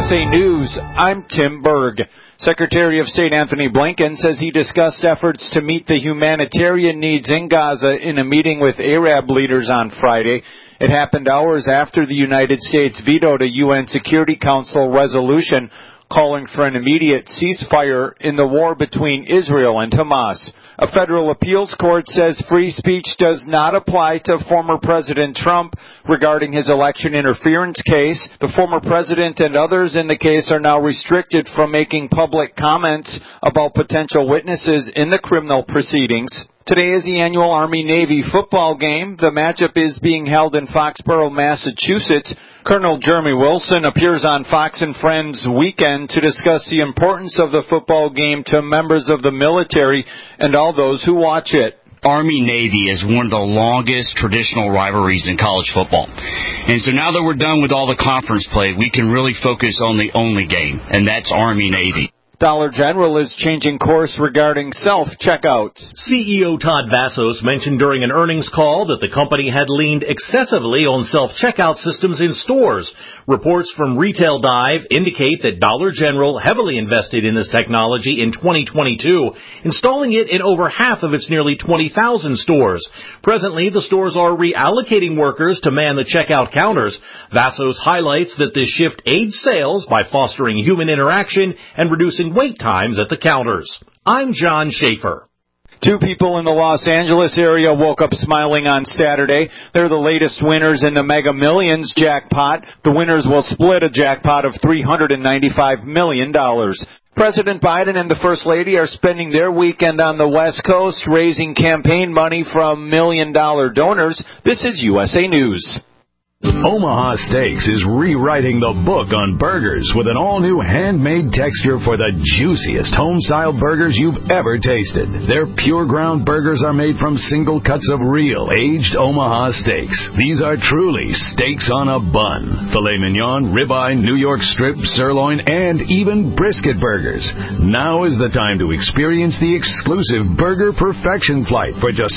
USA News, I'm Tim Berg. Secretary of State Anthony Blinken says he discussed efforts to meet the humanitarian needs in Gaza in a meeting with Arab leaders on Friday. It happened hours after the United States vetoed a UN Security Council resolution calling for an immediate ceasefire in the war between Israel and Hamas. A federal appeals court says free speech does not apply to former President Trump regarding his election interference case. The former president and others in the case are now restricted from making public comments about potential witnesses in the criminal proceedings. Today is the annual Army-Navy football game. The matchup is being held in Foxborough, Massachusetts. Colonel Jeremy Wilson appears on Fox and Friends Weekend to discuss the importance of the football game to members of the military and all those who watch it. Army-Navy is one of the longest traditional rivalries in college football. And so now that we're done with all the conference play, we can really focus on the only game, and that's Army-Navy. Dollar General is changing course regarding self-checkouts. CEO Todd Vassos mentioned during an earnings call that the company had leaned excessively on self-checkout systems in stores. Reports from Retail Dive indicate that Dollar General heavily invested in this technology in 2022, installing it in over half of its nearly 20,000 stores. Presently, the stores are reallocating workers to man the checkout counters. Vassos highlights that this shift aids sales by fostering human interaction and reducing wait times at the counters. I'm John Schaefer. Two people in the Los Angeles area woke up smiling on Saturday. They're the latest winners in the Mega Millions jackpot. The winners will split a jackpot of $395 million. President Biden and the First Lady are spending their weekend on the West Coast raising campaign money from million-dollar donors. This is USA News. Omaha Steaks is rewriting the book on burgers with an all-new handmade texture for the juiciest home-style burgers you've ever tasted. Their pure ground burgers are made from single cuts of real, aged Omaha steaks. These are truly steaks on a bun. Filet mignon, ribeye, New York strip, sirloin, and even brisket burgers. Now is the time to experience the exclusive Burger Perfection Flight for just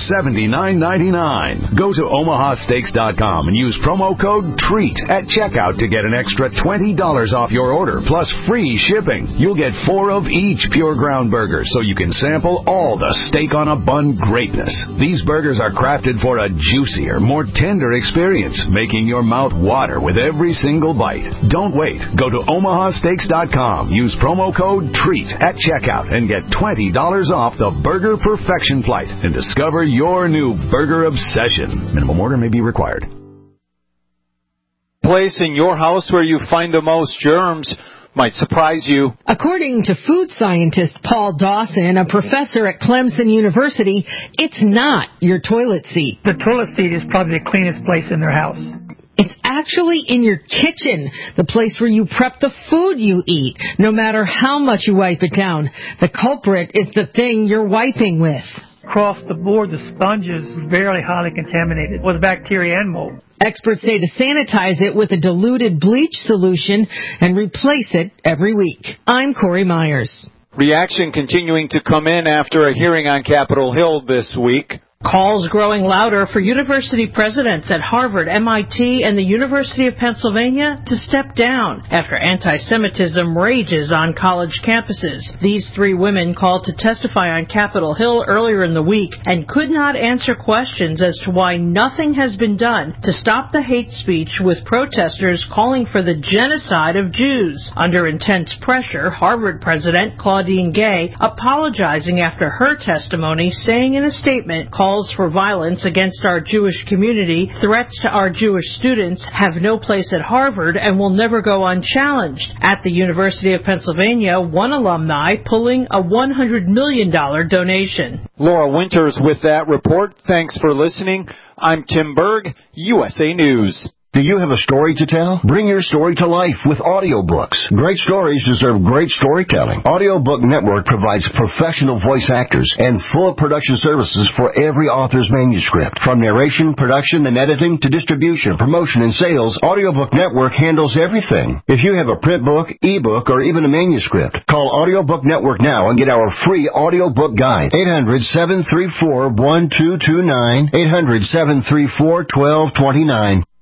$79.99. Go to omahasteaks.com and use promo code TREAT at checkout to get an extra $20 off your order, plus free shipping. You'll get 4 of each pure ground burger, so you can sample all the steak on a bun greatness. These burgers are crafted for a juicier, more tender experience, making your mouth water with every single bite. Don't wait. Go to omahasteaks.com. Use promo code TREAT at checkout and get $20 off the Burger Perfection Flight and discover your new burger obsession. Minimum order may be required. Place in your house where you find the most germs might surprise you. According to food scientist Paul Dawson, a professor at Clemson University, it's not your toilet seat. The toilet seat is probably the cleanest place in their house. It's actually in your kitchen, the place where you prep the food you eat, no matter how much you wipe it down. The culprit is the thing you're wiping with. Across the board, the sponge is very highly contaminated with bacteria and mold. Experts say to sanitize it with a diluted bleach solution and replace it every week. I'm Corey Myers. Reaction continuing to come in after a hearing on Capitol Hill this week. Calls growing louder for university presidents at Harvard, MIT, and the University of Pennsylvania to step down after anti-Semitism rages on college campuses. These 3 women called to testify on Capitol Hill earlier in the week and could not answer questions as to why nothing has been done to stop the hate speech with protesters calling for the genocide of Jews. Under intense pressure, Harvard President Claudine Gay apologizing after her testimony, saying in a statement, calls for violence against our Jewish community, threats to our Jewish students have no place at Harvard and will never go unchallenged. At the University of Pennsylvania, one alumni pulling a $100 million donation. Laura Winters with that report. Thanks for listening. I'm Tim Berg, USA News. Do you have a story to tell? Bring your story to life with audiobooks. Great stories deserve great storytelling. Audiobook Network provides professional voice actors and full production services for every author's manuscript. From narration, production, and editing to distribution, promotion, and sales, Audiobook Network handles everything. If you have a print book, ebook, or even a manuscript, call Audiobook Network now and get our free audiobook guide. 800-734-1229. 800-734-1229.